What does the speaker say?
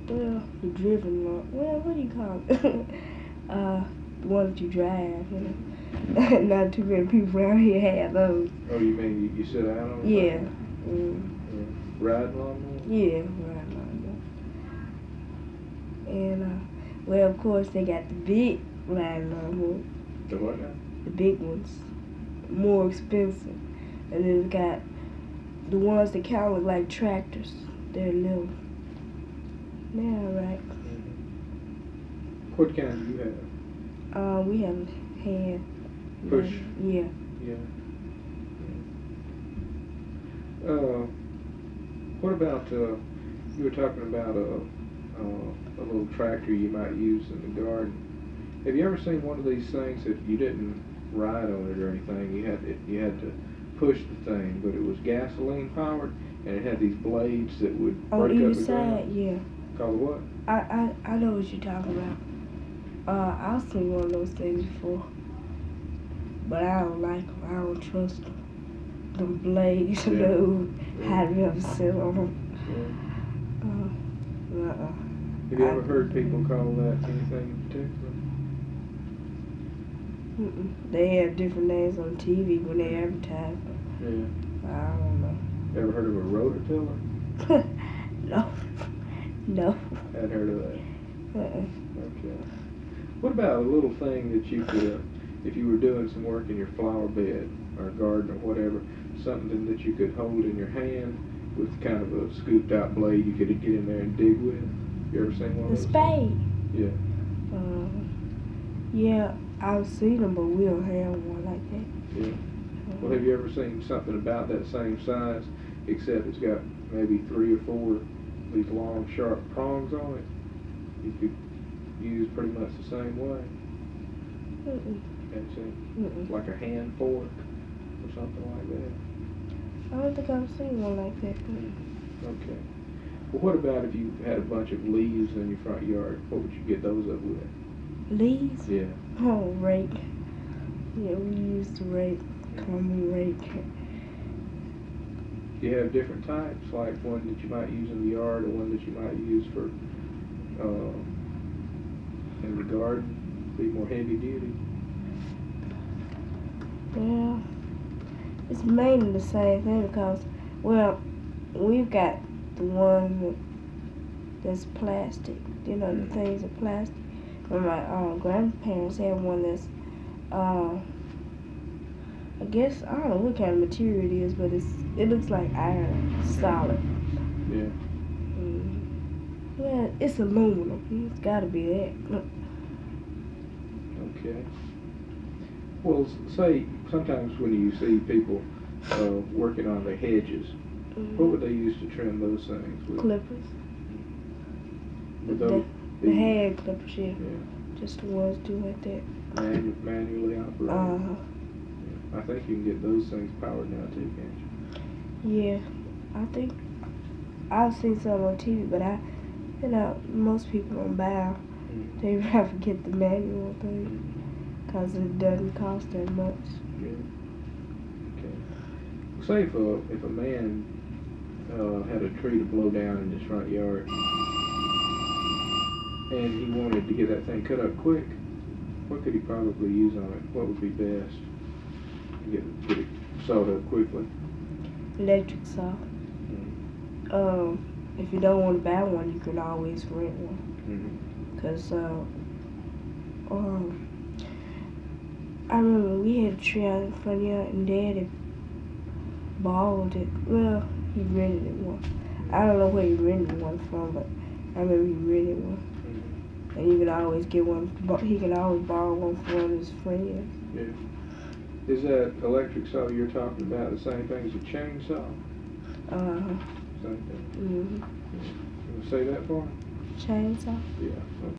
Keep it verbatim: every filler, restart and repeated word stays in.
Well, the driven one. Well, what do you call it? uh, the one that you drive, you know. Not too many people around here have those. Oh, you mean you, you sit down on Yeah. it? Mm. Yeah. Riding lawnmower? Yeah, riding lawnmower. And, uh, well, of course, they got the big riding lawnmower. The what now? The big ones. More expensive. And then it's got the ones that kind of look like tractors. They're little. They're alright. Mm-hmm. What kind do you have? Uh, we have hand. Push? Yeah. Yeah. yeah. Uh, what about, uh, you were talking about a, uh, a little tractor you might use in the garden. Have you ever seen one of these things that you didn't ride on it or anything? You had to, you had to push the thing, but it was gasoline powered, and it had these blades that would On break either up the side, ground. yeah. Called what? I, I, I know what you're talking about. Uh, I've seen one of those things before. But I don't like them. I don't trust them. Them blades, Yeah. no. Yeah. I've never sit on them. Yeah. Uh, uh-uh. Have you I, ever heard people call that anything in particular? Mm-mm. They have different names on T V when they advertise them. Yeah. I don't know. Ever heard of a rototiller? No. No. Hadn't heard of that. Uh-uh. Okay. What about a little thing that you could, uh, if you were doing some work in your flower bed or garden or whatever, something that you could hold in your hand with kind of a scooped out blade you could get in there and dig with? You ever seen one The of those? spade. Yeah. Uh, yeah, I've seen them, but we don't have one like that. Yeah. Well, have you ever seen something about that same size, except it's got maybe three or four of these long, sharp prongs on it? You could use pretty much the same way. Mm-mm. That's it. Mm-mm. Like a hand fork or something like that. I don't think I've seen one like that. Okay. Well, what about if you had a bunch of leaves in your front yard? What would you get those up with? Leaves? Yeah. Oh, rake. Yeah, we use the rake. Common rake. Do you have different types, like one that you might use in the yard or one that you might use for uh, in the garden? Be more heavy duty? Yeah. It's mainly the same thing because, well, we've got the one that, that's plastic. You know, the things are plastic. And my uh, grandparents had one that's, uh, I guess, I don't know what kind of material it is, but it's it looks like iron, solid. Yeah. Mm. Yeah, it's aluminum. It's got to be that. Okay. Well, say sometimes when you see people uh, working on their hedges, Mm. what would they use to trim those things with? Clippers. Would The, those the be- hand clippers, yeah. Yeah. Just the ones do like that. Manu- manually operated. Uh-huh. Yeah. I think you can get those things powered now too, can't you? Yeah, I think I've seen some on T V, but I, you know, most people don't buy 'em. Mm. They rather get the manual thing Mm. because it doesn't cost that much. Yeah. Okay. Say if a if a man uh, had a tree to blow down in his front yard, and he wanted to get that thing cut up quick, what could he probably use on it? What would be best to get get it sawed up quickly? Electric saw. Mm. Um, if you don't want to buy one, you can always rent one. Mm-hmm. Cause uh, um, I remember we had a tree out in the front yard, and Dad had borrowed it. Well, he rented it one. I don't know where he rented one from, but I remember he rented one. Mm-hmm. And you can always get one. But he can always borrow one from one of his friends. Yeah. Is that electric saw you're talking about the same thing as a chainsaw? Uh huh. Same thing. Mhm. You want to say that for me? Chainsaw. Yeah.